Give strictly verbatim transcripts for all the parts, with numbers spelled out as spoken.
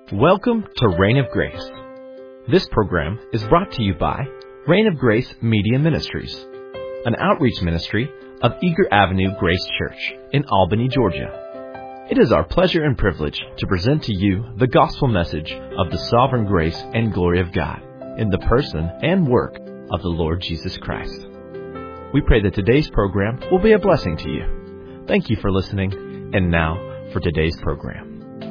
Welcome to Reign of Grace. This program is brought to you by Reign of Grace Media Ministries, an outreach ministry of Eager Avenue Grace Church in Albany, Georgia. It is our pleasure and privilege to present to you the gospel message of the sovereign grace and glory of God in the person and work of the Lord Jesus Christ. We pray that today's program will be a blessing to you. Thank you for listening, and now for today's program.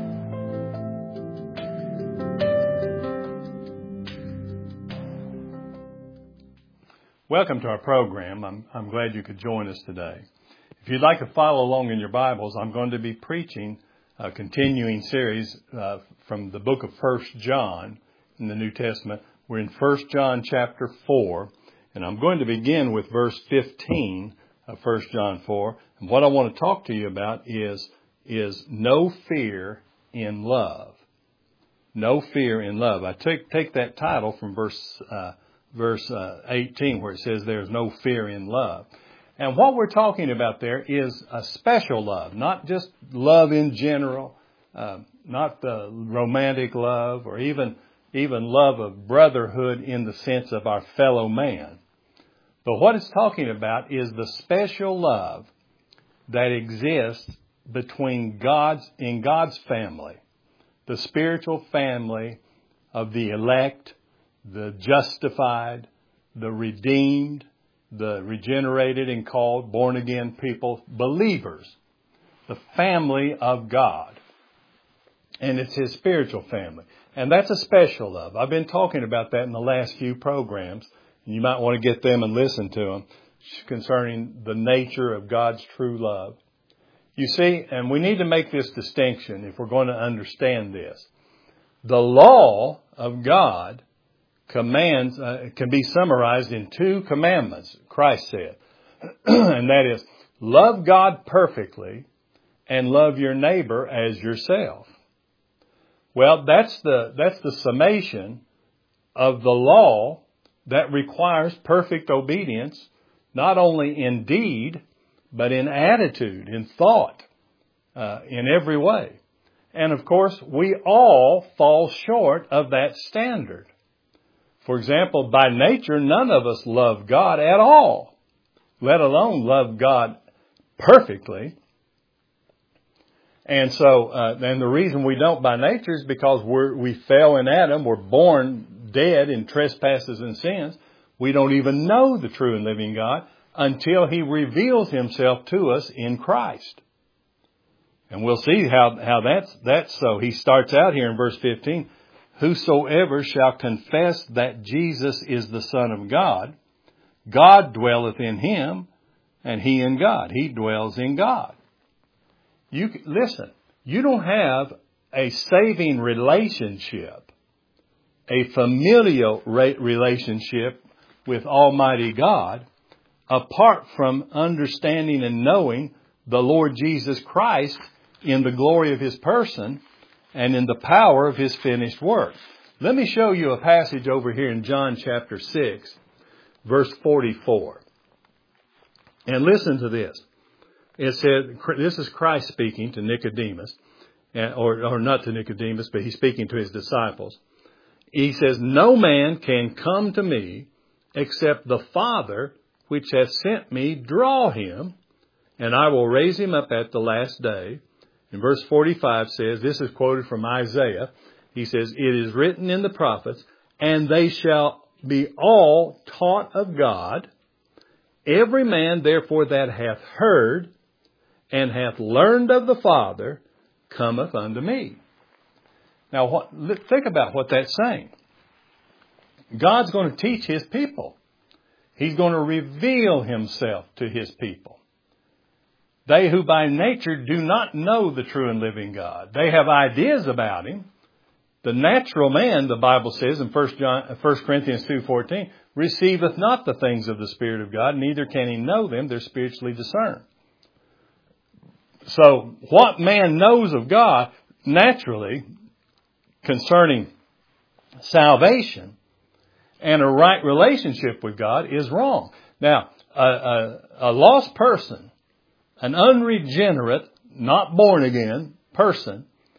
Welcome to our program. I'm, I'm glad you could join us today. If you'd like to follow along in your Bibles, I'm going to be preaching a continuing series uh, from the book of First John in the New Testament. We're in First John chapter four, and I'm going to begin with verse fifteen of First John four. And what I want to talk to you about is, is no fear in love. No fear in love. I take, take that title from verse uh, Verse uh, eighteen, where it says there's no fear in love. And what we're talking about there is a special love, not just love in general, uh, not the romantic love or even, even love of brotherhood in the sense of our fellow man. But what it's talking about is the special love that exists between God's, in God's family, the spiritual family of the elect, the justified, the redeemed, the regenerated and called, born again people, believers, the family of God. And it's His spiritual family. And that's a special love. I've been talking about that in the last few programs. And you might want to get them and listen to them concerning the nature of God's true love. You see, and we need to make this distinction if we're going to understand this. The law of God commands uh, can be summarized in two commandments, Christ said. And that is, love God perfectly and love your neighbor as yourself. Well, that's the that's the summation of the law that requires perfect obedience, not only in deed, but in attitude, in thought, uh, in every way. And of course, we all fall short of that standard. For example, by nature, none of us love God at all, let alone love God perfectly. And so, uh, and the reason we don't by nature is because we're, we fell in Adam. We're born dead in trespasses and sins. We don't even know the true and living God until He reveals Himself to us in Christ. And we'll see how, how that's, that's so. He starts out here in verse fifteen. Whosoever shall confess that Jesus is the Son of God, God dwelleth in him, and he in God. He dwells in God. You listen, you don't have a saving relationship, a familial relationship with Almighty God, apart from understanding and knowing the Lord Jesus Christ in the glory of His person and in the power of His finished work. Let me show you a passage over here in John chapter six, verse forty-four. And listen to this. It said, this is Christ speaking to Nicodemus, or, or not to Nicodemus, but He's speaking to His disciples. He says, no man can come to me except the Father which hath sent me draw him, and I will raise him up at the last day. And verse forty-five says, this is quoted from Isaiah. He says, it is written in the prophets, and they shall be all taught of God. Every man, therefore, that hath heard and hath learned of the Father cometh unto me. Now, what, think about what that's saying. God's going to teach His people. He's going to reveal Himself to His people. They who by nature do not know the true and living God. They have ideas about Him. The natural man, the Bible says in First Corinthians two fourteen, receiveth not the things of the Spirit of God, neither can he know them. They're spiritually discerned. So what man knows of God naturally concerning salvation and a right relationship with God is wrong. Now, a, a, a lost person, an unregenerate, not born again person,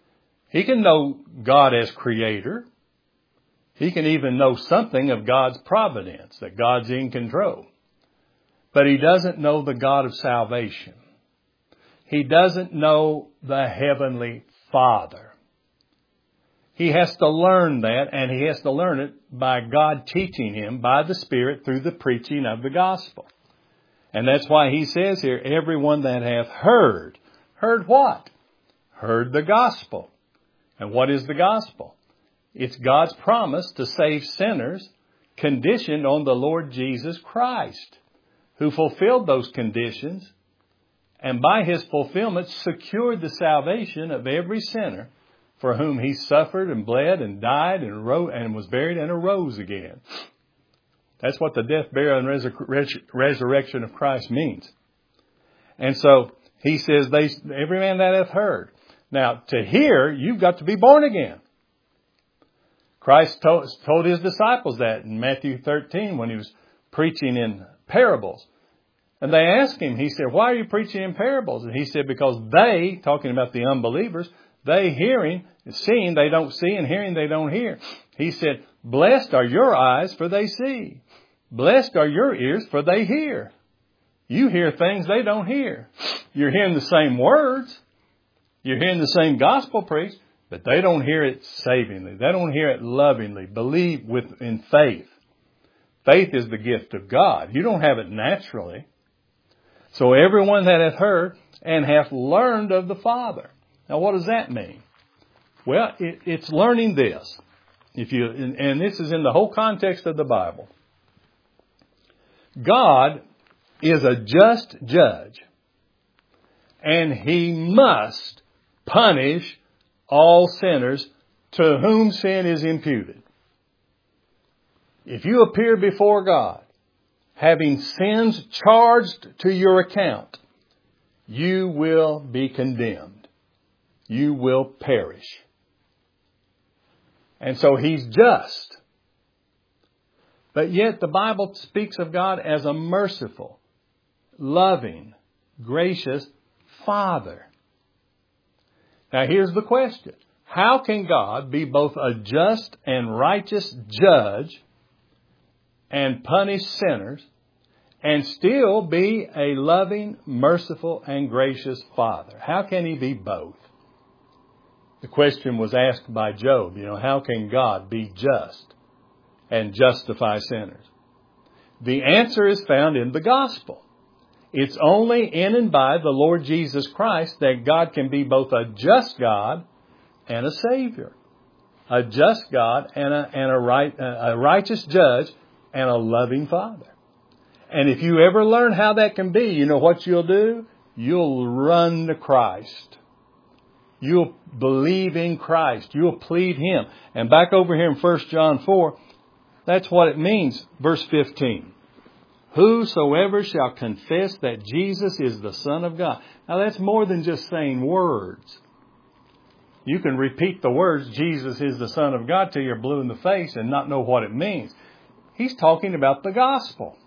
He can know God as creator. He can even know something of God's providence, that God's in control. But he doesn't know the God of salvation. He doesn't know the Heavenly Father. He has to learn that, and he has to learn it by God teaching him by the Spirit through the preaching of the gospel. And that's why he says here, everyone that hath heard. Heard what? Heard the gospel. And what is the gospel? It's God's promise to save sinners conditioned on the Lord Jesus Christ, who fulfilled those conditions and by his fulfillment secured the salvation of every sinner for whom he suffered and bled and died and rose and was buried and arose again. That's what the death, burial, and resur- resurrection of Christ means. And so he says, "They every man that hath heard." Now, to hear, you've got to be born again. Christ told, told his disciples that in Matthew thirteen when he was preaching in parables. And they asked him, he said, "Why are you preaching in parables?" And he said, "Because they," talking about the unbelievers, "they hearing, seeing they don't see, and hearing they don't hear." He said, "Blessed are your eyes, for they see. Blessed are your ears, for they hear." You hear things they don't hear. You're hearing the same words. You're hearing the same gospel preached, but they don't hear it savingly. They don't hear it lovingly. Believe with in faith. Faith is the gift of God. You don't have it naturally. So everyone that hath heard and hath learned of the Father. Now what does that mean? Well, it, it's learning this. If you and, and this is in the whole context of the Bible. God is a just judge, and he must punish all sinners to whom sin is imputed. If you appear before God, having sins charged to your account, you will be condemned. You will perish. And so he's just. But yet the Bible speaks of God as a merciful, loving, gracious Father. Now here's the question. How can God be both a just and righteous judge and punish sinners and still be a loving, merciful, and gracious Father? How can he be both? The question was asked by Job, you know, how can God be just and justify sinners? The answer is found in the gospel. It's only in and by the Lord Jesus Christ that God can be both a just God and a Savior. A just God and a, and a, right, a righteous judge and a loving Father. And if you ever learn how that can be, you know what you'll do? You'll run to Christ. You'll believe in Christ. You'll plead Him. And back over here in First John four, that's what it means. Verse fifteen. Whosoever shall confess that Jesus is the Son of God. Now that's more than just saying words. You can repeat the words, Jesus is the Son of God, till you're blue in the face and not know what it means. He's talking about the gospel.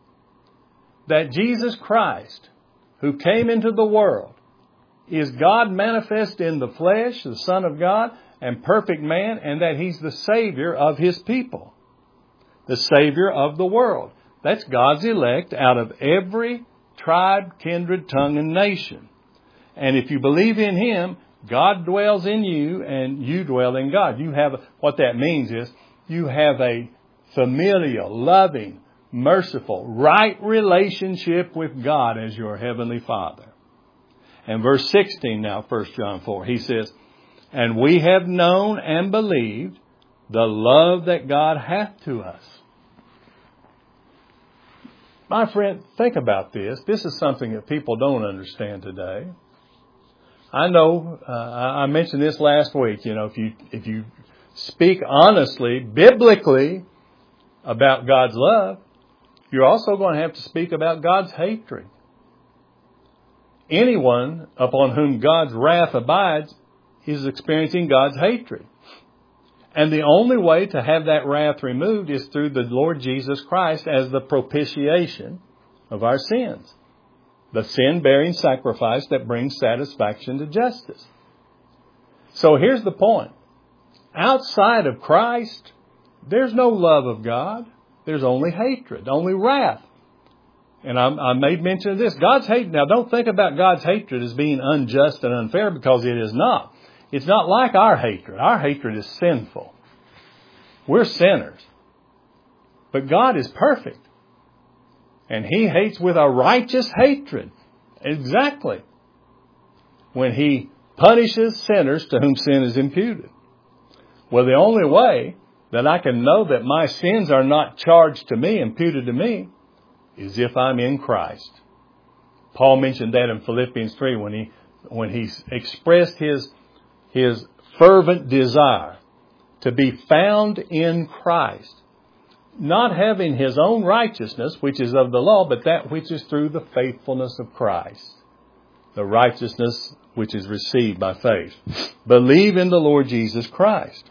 That Jesus Christ, who came into the world, is God manifest in the flesh, the Son of God, and perfect man, and that He's the Savior of His people. The Savior of the world. That's God's elect out of every tribe, kindred, tongue, and nation. And if you believe in Him, God dwells in you and you dwell in God. You have, what that means is, you have a familial, loving, merciful, right relationship with God as your Heavenly Father. And verse sixteen now, First John four, he says, and we have known and believed the love that God hath to us. My friend, think about this. This is something that people don't understand today. I know, uh, I mentioned this last week, you know, if you, if you speak honestly, biblically about God's love, you're also going to have to speak about God's hatred. Anyone upon whom God's wrath abides is experiencing God's hatred. And the only way to have that wrath removed is through the Lord Jesus Christ as the propitiation of our sins. The sin-bearing sacrifice that brings satisfaction to justice. So here's the point. Outside of Christ, there's no love of God. There's only hatred, only wrath. And I, I made mention of this. God's hate. Now, don't think about God's hatred as being unjust and unfair, because it is not. It's not like our hatred. Our hatred is sinful. We're sinners. But God is perfect. And He hates with a righteous hatred. Exactly. When He punishes sinners to whom sin is imputed. Well, the only way that I can know that my sins are not charged to me, imputed to me, is if I'm in Christ. Paul mentioned that in Philippians three when he when he expressed his his fervent desire to be found in Christ, not having his own righteousness, which is of the law, but that which is through the faithfulness of Christ, the righteousness which is received by faith. Believe in the Lord Jesus Christ.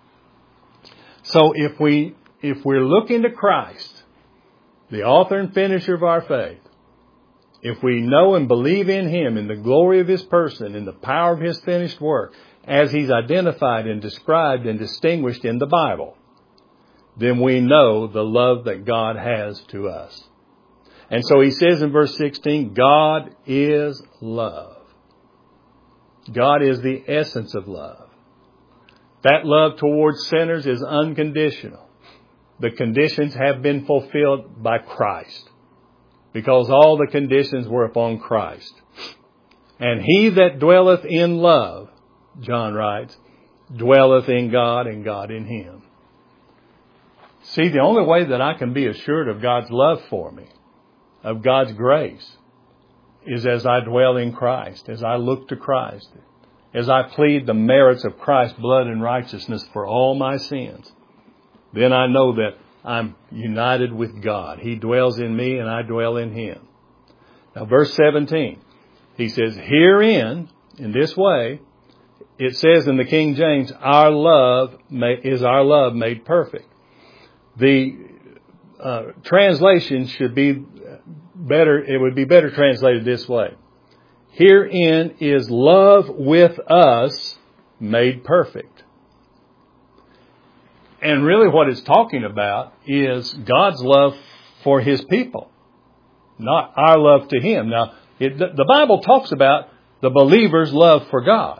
So if we if we're looking to Christ, the author and finisher of our faith, if we know and believe in Him, in the glory of His person, in the power of His finished work, as He's identified and described and distinguished in the Bible, then we know the love that God has to us. And so He says in verse sixteen, God is love. God is the essence of love. That love towards sinners is unconditional. The conditions have been fulfilled by Christ, because all the conditions were upon Christ. And he that dwelleth in love, John writes, dwelleth in God and God in him. See, the only way that I can be assured of God's love for me, of God's grace, is as I dwell in Christ, as I look to Christ, as I plead the merits of Christ's blood and righteousness for all my sins. Then I know that I'm united with God. He dwells in me and I dwell in Him. Now verse seventeen, he says, herein, in this way, it says in the King James, our love may, is our love made perfect. The uh, translation should be better, it would be better translated this way. Herein is love with us made perfect. And really what it's talking about is God's love for His people, not our love to Him. Now, it, the Bible talks about the believer's love for God.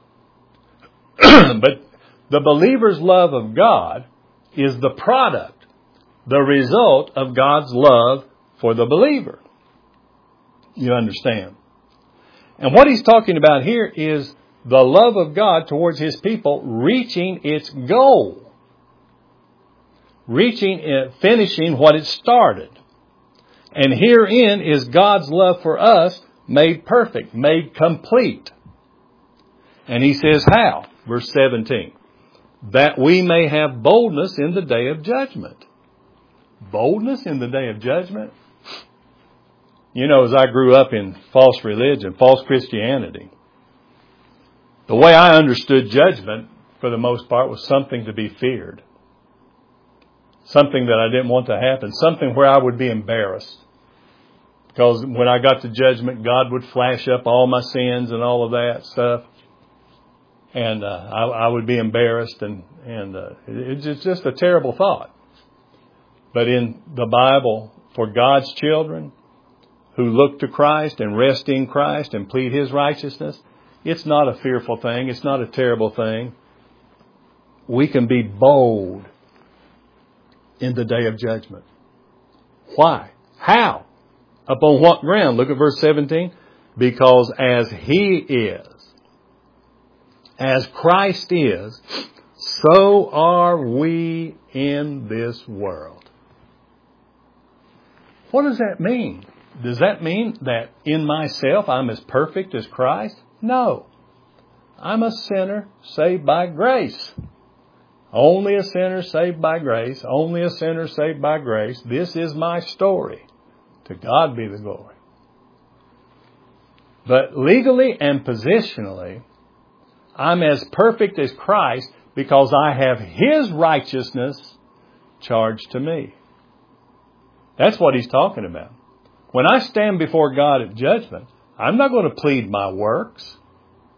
But the believer's love of God is the product, the result of God's love for the believer. You understand? And what he's talking about here is the love of God towards His people reaching its goal. Reaching, finishing what it started. And herein is God's love for us made perfect, made complete. And he says how? Verse seventeen. That we may have boldness in the day of judgment. Boldness in the day of judgment? You know, as I grew up in false religion, false Christianity, the way I understood judgment, for the most part, was something to be feared. Something that I didn't want to happen. Something where I would be embarrassed. Because when I got to judgment, God would flash up all my sins and all of that stuff. And uh, I, I would be embarrassed. And, and uh, it, it's just a terrible thought. But in the Bible, for God's children who look to Christ and rest in Christ and plead His righteousness, it's not a fearful thing. It's not a terrible thing. We can be bold in the day of judgment. Why? How? Upon what ground? Look at verse seventeen. Because as He is, as Christ is, so are we in this world. What does that mean? Does that mean that in myself I'm as perfect as Christ? No. I'm a sinner saved by grace. Only a sinner saved by grace. Only a sinner saved by grace. This is my story. To God be the glory. But legally and positionally, I'm as perfect as Christ because I have His righteousness charged to me. That's what he's talking about. When I stand before God at judgment, I'm not going to plead my works.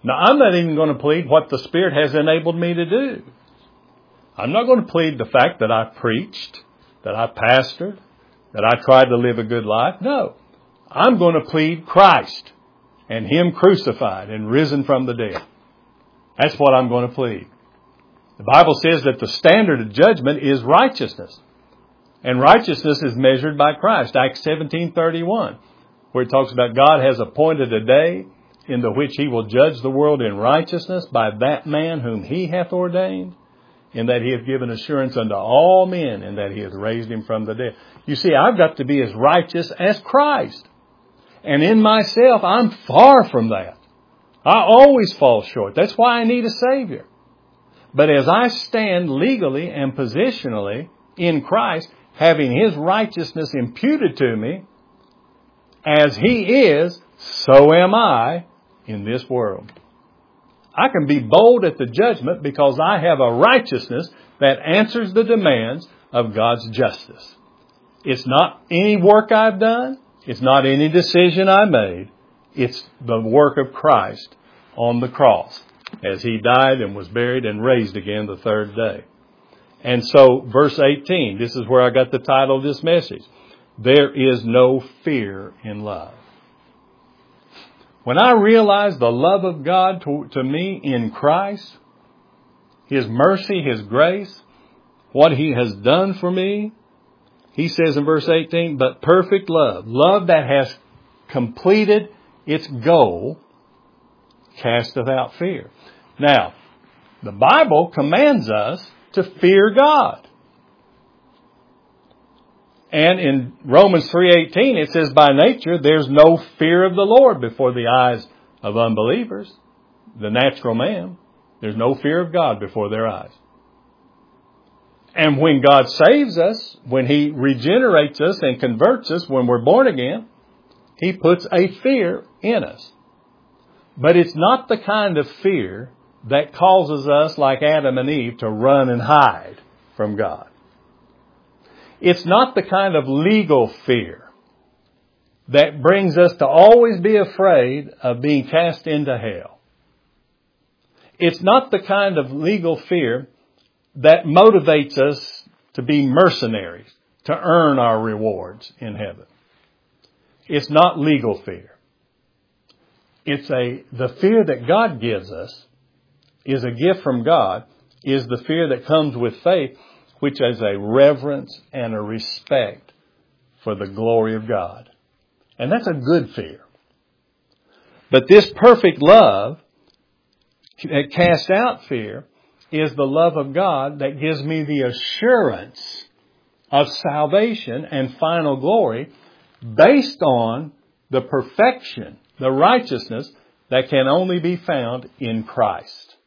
Now, I'm not even going to plead what the Spirit has enabled me to do. I'm not going to plead the fact that I preached, that I pastored, that I tried to live a good life. No. I'm going to plead Christ and Him crucified and risen from the dead. That's what I'm going to plead. The Bible says that the standard of judgment is righteousness. And righteousness is measured by Christ. Acts seventeen thirty-one, where it talks about God has appointed a day in the which He will judge the world in righteousness by that man whom He hath ordained, in that He hath given assurance unto all men, and that He hath raised Him from the dead. You see, I've got to be as righteous as Christ. And in myself, I'm far from that. I always fall short. That's why I need a Savior. But as I stand legally and positionally in Christ, having His righteousness imputed to me, as He is, so am I in this world. I can be bold at the judgment because I have a righteousness that answers the demands of God's justice. It's not any work I've done. It's not any decision I made. It's the work of Christ on the cross as He died and was buried and raised again the third day. And so, verse eighteen, this is where I got the title of this message. There is no fear in love. When I realize the love of God to, to me in Christ, His mercy, His grace, what He has done for me, He says in verse eighteen, but perfect love, love that has completed its goal, casteth out fear. Now, the Bible commands us to fear God. And in Romans three eighteen, it says, by nature, there's no fear of the Lord before the eyes of unbelievers, the natural man. There's no fear of God before their eyes. And when God saves us, when He regenerates us and converts us, when we're born again, He puts a fear in us. But it's not the kind of fear that causes us, like Adam and Eve, to run and hide from God. It's not the kind of legal fear that brings us to always be afraid of being cast into hell. It's not the kind of legal fear that motivates us to be mercenaries, to earn our rewards in heaven. It's not legal fear. It's a, the fear that God gives us is a gift from God, is the fear that comes with faith, which is a reverence and a respect for the glory of God. And that's a good fear. But this perfect love that casts out fear is the love of God that gives me the assurance of salvation and final glory based on the perfection, the righteousness that can only be found in Christ.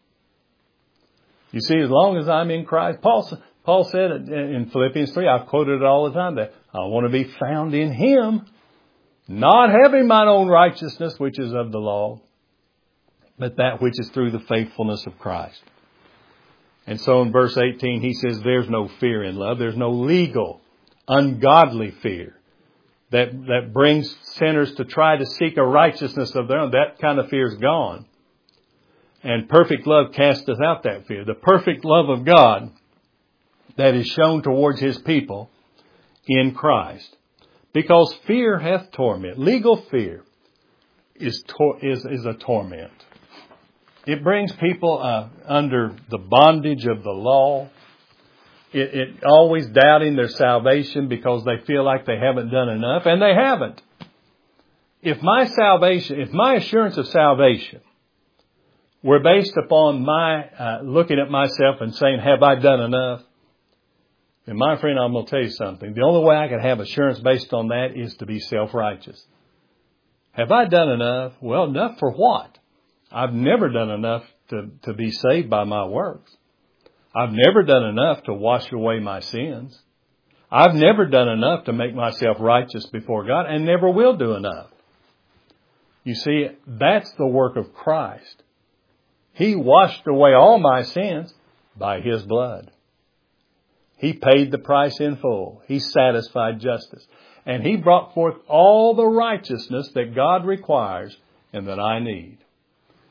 You see, as long as I'm in Christ, Paul, Paul said in Philippians three, I've quoted it all the time, that I want to be found in Him, not having mine own righteousness, which is of the law, but that which is through the faithfulness of Christ. And so in verse eighteen, he says there's no fear in love. There's no legal, ungodly fear that, that brings sinners to try to seek a righteousness of their own. That kind of fear is gone. And perfect love casteth out that fear. The perfect love of God that is shown towards His people in Christ. Because fear hath torment. Legal fear is tor- is, is a torment. It brings people uh, under the bondage of the law. It, it always doubting their salvation because they feel like they haven't done enough, and they haven't. If my salvation, if my assurance of salvation were based upon my uh, looking at myself and saying, have I done enough? And my friend, I'm going to tell you something. The only way I can have assurance based on that is to be self-righteous. Have I done enough? Well, enough for what? I've never done enough to, to be saved by my works. I've never done enough to wash away my sins. I've never done enough to make myself righteous before God, and never will do enough. You see, that's the work of Christ. He washed away all my sins by His blood. He paid the price in full. He satisfied justice. And He brought forth all the righteousness that God requires and that I need.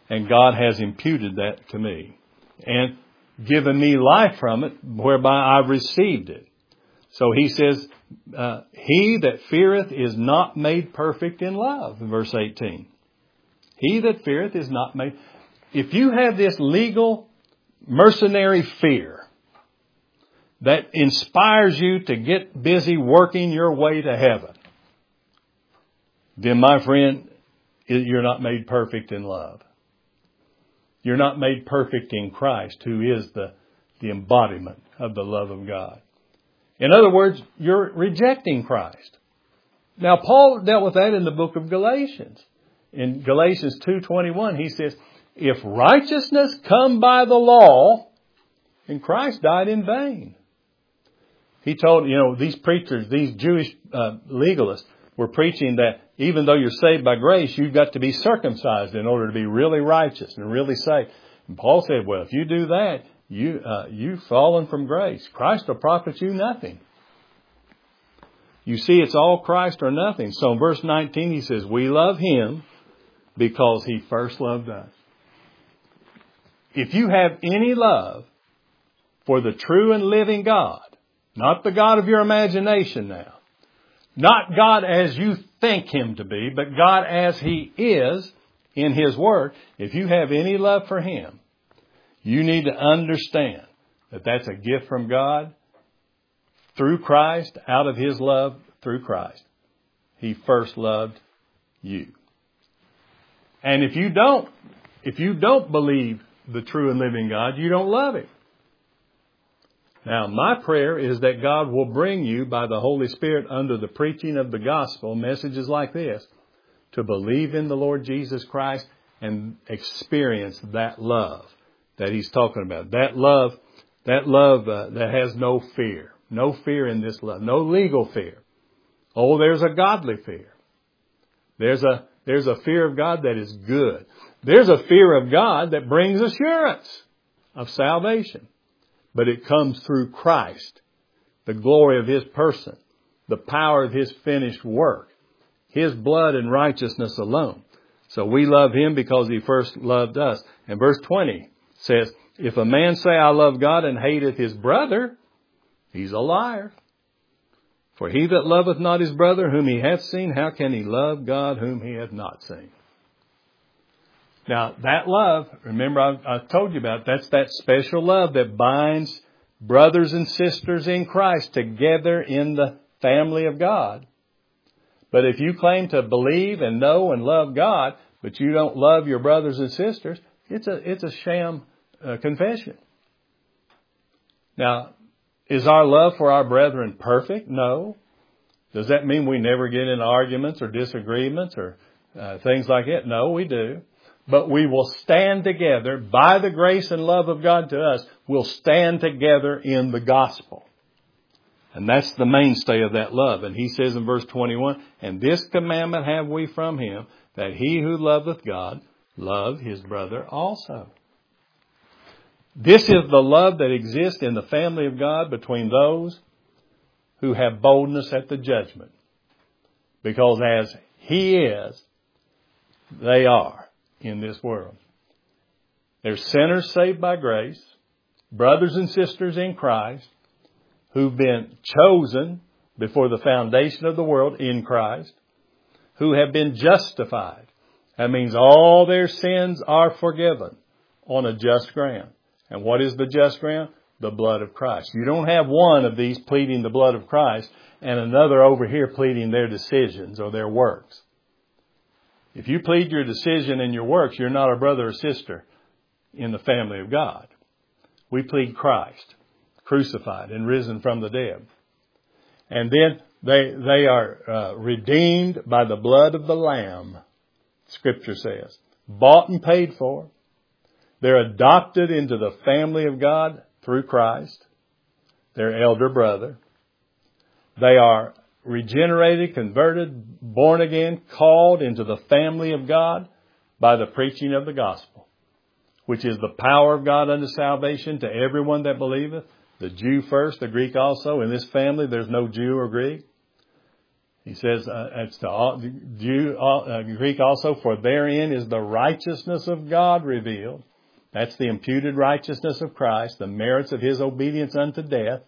And God has imputed that to me and given me life from it, whereby I've received it. So he says, uh, he that feareth is not made perfect in love, in verse eighteen. He that feareth is not made. If you have this legal mercenary fear that inspires you to get busy working your way to heaven, then my friend, you're not made perfect in love. You're not made perfect in Christ, who is the, the embodiment of the love of God. In other words, you're rejecting Christ. Now, Paul dealt with that in the book of Galatians. In Galatians two twenty-one, he says, if righteousness come by the law, then Christ died in vain. He told, you know, these preachers, these Jewish uh, legalists were preaching that even though you're saved by grace, you've got to be circumcised in order to be really righteous and really saved. And Paul said, well, if you do that, you, uh, you've fallen from grace. Christ will profit you nothing. You see, it's all Christ or nothing. So in verse nineteen, he says, we love Him because He first loved us. If you have any love for the true and living God, not the God of your imagination now, not God as you think Him to be, but God as He is in His Word, if you have any love for Him, you need to understand that that's a gift from God through Christ, out of His love through Christ. He first loved you. And if you don't, if you don't believe the true and living God, you don't love Him. Now, my prayer is that God will bring you by the Holy Spirit under the preaching of the gospel, messages like this, to believe in the Lord Jesus Christ and experience that love that He's talking about. That love, that love uh, that has no fear. No fear in this love. No legal fear. Oh, there's a godly fear. There's a, there's a fear of God that is good. There's a fear of God that brings assurance of salvation. But it comes through Christ, the glory of His person, the power of His finished work, His blood and righteousness alone. So we love Him because He first loved us. And verse twenty says, if a man say, I love God and hateth his brother, he's a liar. For he that loveth not his brother whom he hath seen, how can he love God whom he hath not seen? Now, that love, remember I, I told you about, that's that special love that binds brothers and sisters in Christ together in the family of God. But if you claim to believe and know and love God, but you don't love your brothers and sisters, it's a it's a sham uh, confession. Now, is our love for our brethren perfect? No. Does that mean we never get in arguments or disagreements or uh, things like that? No, we do. But we will stand together by the grace and love of God to us. We'll stand together in the gospel. And that's the mainstay of that love. And he says in verse twenty-one, and this commandment have we from Him, that he who loveth God love his brother also. This is the love that exists in the family of God between those who have boldness at the judgment. Because as He is, they are in this world. There's sinners saved by grace, brothers and sisters in Christ, who've been chosen before the foundation of the world in Christ, who have been justified. That means all their sins are forgiven on a just ground. And what is the just ground? The blood of Christ. You don't have one of these pleading the blood of Christ and another over here pleading their decisions or their works. If you plead your decision and your works, you're not a brother or sister in the family of God. We plead Christ, crucified and risen from the dead. And then they they are uh, redeemed by the blood of the Lamb, Scripture says. Bought and paid for. They're adopted into the family of God through Christ, their elder brother. They are regenerated, converted, born again, called into the family of God by the preaching of the gospel, which is the power of God unto salvation to everyone that believeth, the Jew first, the Greek also. In this family, there's no Jew or Greek. He says, uh, it's to all, Jew, uh, Greek also, for therein is the righteousness of God revealed. That's the imputed righteousness of Christ, the merits of His obedience unto death,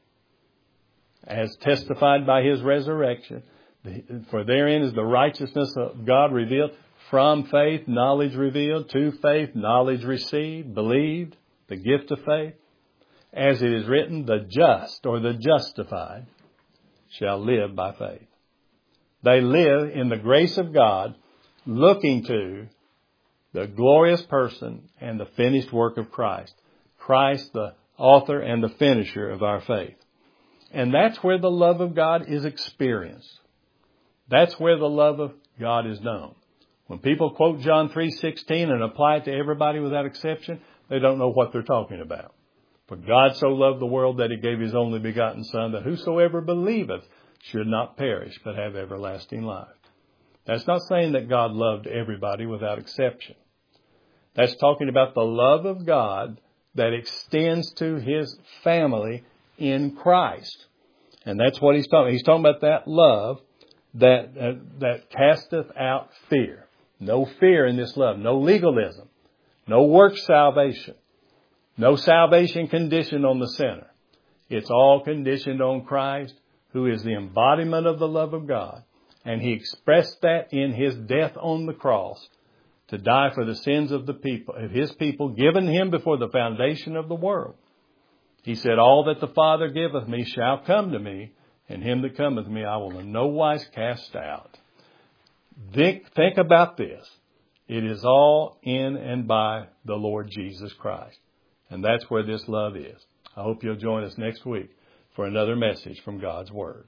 as testified by His resurrection. For therein is the righteousness of God revealed, from faith, knowledge revealed, to faith, knowledge received, believed, the gift of faith. As it is written, the just, or the justified, shall live by faith. They live in the grace of God, looking to the glorious person and the finished work of Christ. Christ, the author and the finisher of our faith. And that's where the love of God is experienced. That's where the love of God is known. When people quote John three sixteen and apply it to everybody without exception, they don't know what they're talking about. For God so loved the world that He gave His only begotten Son, that whosoever believeth should not perish, but have everlasting life. That's not saying that God loved everybody without exception. That's talking about the love of God that extends to His family in Christ. And that's what He's talking. He's talking about that love that uh, that casteth out fear. No fear in this love. No legalism. No works salvation. No salvation conditioned on the sinner. It's all conditioned on Christ, who is the embodiment of the love of God. And He expressed that in His death on the cross to die for the sins of the people, of His people, given Him before the foundation of the world. He said, all that the Father giveth me shall come to me, and him that cometh to me I will in no wise cast out. Think, think about this. It is all in and by the Lord Jesus Christ. And that's where this love is. I hope you'll join us next week for another message from God's Word.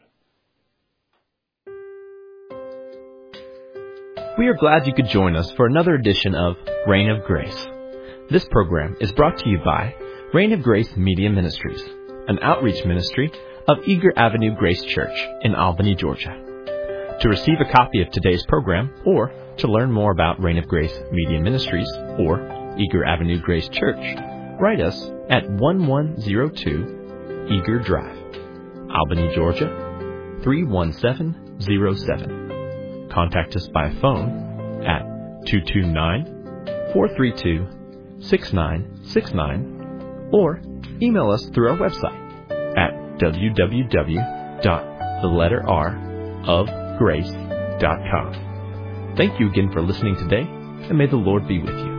We are glad you could join us for another edition of Reign of Grace. This program is brought to you by Reign of Grace Media Ministries, an outreach ministry of Eager Avenue Grace Church in Albany, Georgia. To receive a copy of today's program, or to learn more about Reign of Grace Media Ministries or Eager Avenue Grace Church, write us at one one zero two Eager Drive, Albany, Georgia three one seven zero seven. Contact us by phone at two two nine, four three two, six nine six nine or email us through our website at w w w dot the letter R of grace dot com. Thank you again for listening today, and may the Lord be with you.